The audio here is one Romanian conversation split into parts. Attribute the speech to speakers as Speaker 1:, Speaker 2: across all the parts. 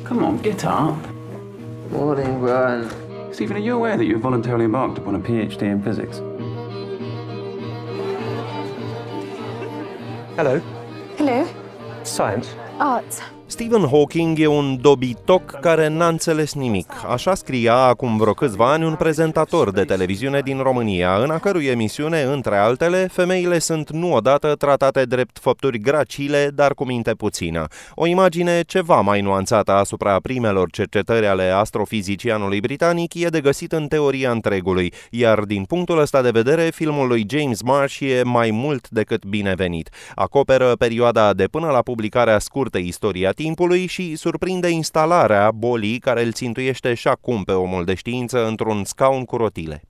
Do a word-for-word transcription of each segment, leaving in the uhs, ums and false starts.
Speaker 1: Come on, get up.
Speaker 2: Morning, Brian.
Speaker 1: Stephen, are you aware that you've voluntarily embarked upon a PhD in physics?
Speaker 3: Hello.
Speaker 4: Hello.
Speaker 3: Science.
Speaker 4: Art.
Speaker 5: Stephen Hawking e un dobitoc care n-a înțeles nimic. Așa scria acum vreo câțiva ani un prezentator de televiziune din România, în a cărui emisiune, între altele, femeile sunt nu odată tratate drept făpturi gracile, dar cu minte puțină. O imagine ceva mai nuanțată asupra primelor cercetări ale astrofizicianului britanic e de găsit în Teoria întregului, iar din punctul ăsta de vedere, filmul lui James Marsh e mai mult decât binevenit. Acoperă perioada de până la publicarea scurtei Istoria timpului și surprinde instalarea bolii care îl țintuiește și acum pe omul de știință într-un scaun cu rotile.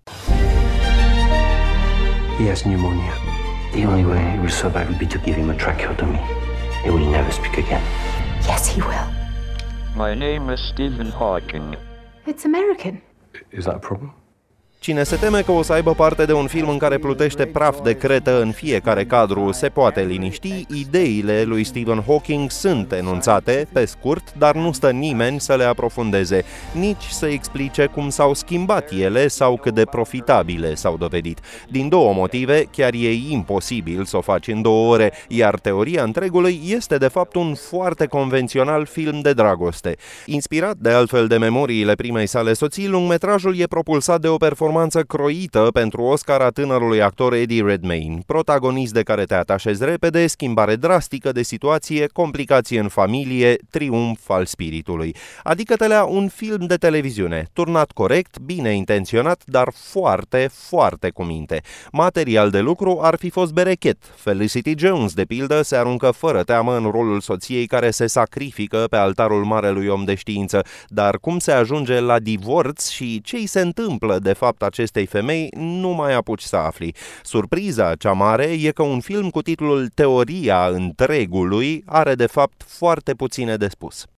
Speaker 3: He has pneumonia.
Speaker 2: The only way he will survive will be to give him a tracheotomy. He will never speak again.
Speaker 4: Yes, he will.
Speaker 6: My name is Stephen Hawking.
Speaker 4: It's American.
Speaker 3: Is that a problem?
Speaker 5: Cine se teme că o să aibă parte de un film în care plutește praf de cretă în fiecare cadru se poate liniști, ideile lui Stephen Hawking sunt enunțate, pe scurt, dar nu stă nimeni să le aprofundeze, nici să explice cum s-au schimbat ele sau cât de profitabile s-au dovedit. Din două motive, chiar e imposibil să o faci în două ore, iar Teoria întregului este de fapt un foarte convențional film de dragoste. Inspirat de altfel de memoriile primei sale soții, lungmetrajul e propulsat de o performanță croită pentru Oscar a tânărului actor Eddie Redmayne, protagonist de care te atașezi repede, schimbare drastică de situație, complicație în familie, triumf al spiritului. Adică-te-lea un film de televiziune, turnat corect, bine intenționat, dar foarte, foarte cu minte. Material de lucru ar fi fost berechet. Felicity Jones, de pildă, se aruncă fără teamă în rolul soției care se sacrifică pe altarul marelui om de știință, dar cum se ajunge la divorț și ce-i se întâmplă de fapt acestei femei, nu mai apuci să afli. Surpriza cea mare e că un film cu titlul Teoria întregului are de fapt foarte puține de spus.